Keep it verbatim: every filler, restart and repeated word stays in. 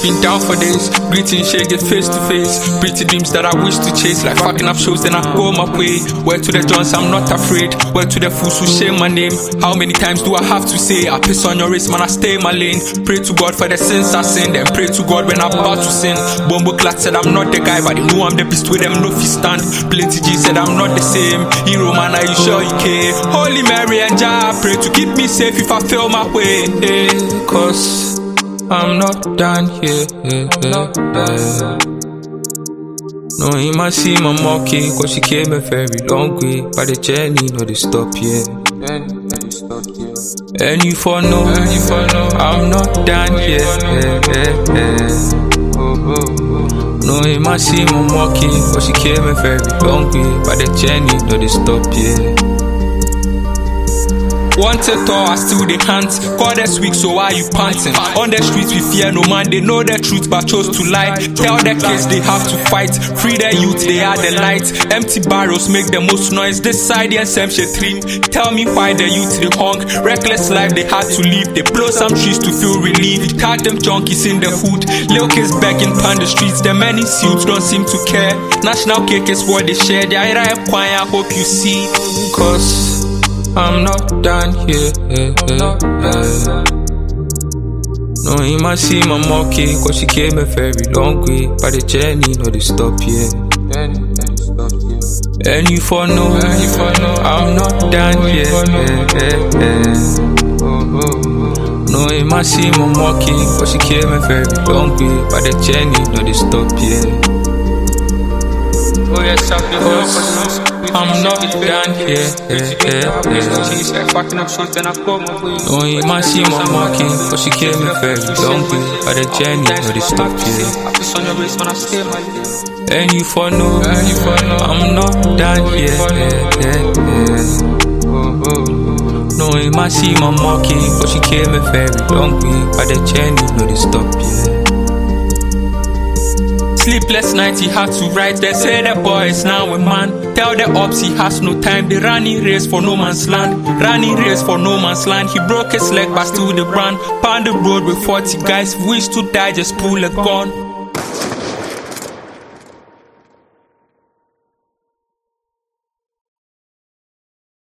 been down for days. Greeting, shake it face to face. Pretty dreams that I wish to chase. Like fucking up shows, then I go my way. Word to the Johns, I'm not afraid. Word to the fools who shame my name. How many times do I have to say? I piss on your wrist, man, I stay in my lane. Pray to God for the sins I sin. Then pray to God when I'm about to sin. Bombo Clat said I'm not the guy, but they know I'm the beast with them, no fee stand. Plenty G said I'm not the same. Hero man, are you sure you care? Holy Mary and Jah, pray to keep me safe if I fail my way. Hey, cause I'm not done here. Hey, hey, hey. No, he must see my monkey, cause she came a very long way. But the journey, no, they stop here. And you for know, I'm not done here. Hey, hey, hey. No, he must see my monkey, cause she came a very long way. But the journey, no, they stop here. Wanted tall, I still the hunt. Call this week, so why you panting? On the streets we fear no man, they know the truth but chose to lie. Tell the kids they have to fight. Free the youth, they are the light. Empty barrels make the most noise. This side and some shit dream. Tell me why the youth they hung. Reckless life they had to leave. They blow some trees to feel relieved. Tag them junkies in the hood. Lil kids begging on the streets. The many suits don't seem to care. National cake is what they share. They are a choir, I hope you see. Cause I'm not done here. Hey, hey, hey. No, he must see my monkey, cause she came a very long way. But the journey, no, they stop here. And you for know, I'm not done here. Hey, hey, hey. No, he must see my monkey, cause she came a very long way. But the journey, no, they stop here. Oh yes, I'm not done here. No, he must see my monkey, but she came a very long way. But the journey, no, they stop here. And you for know, I'm not done here. No, he must see my monkey, but she came a very long way. But the journey, no, they stop here. Sleepless night he had to write. They say the boy is now a man. Tell the ops he has no time. They running race for no man's land. Running race for no man's land. He broke his leg but still the brand. Pound the road with forty guys. Wish to die, just pull a gun.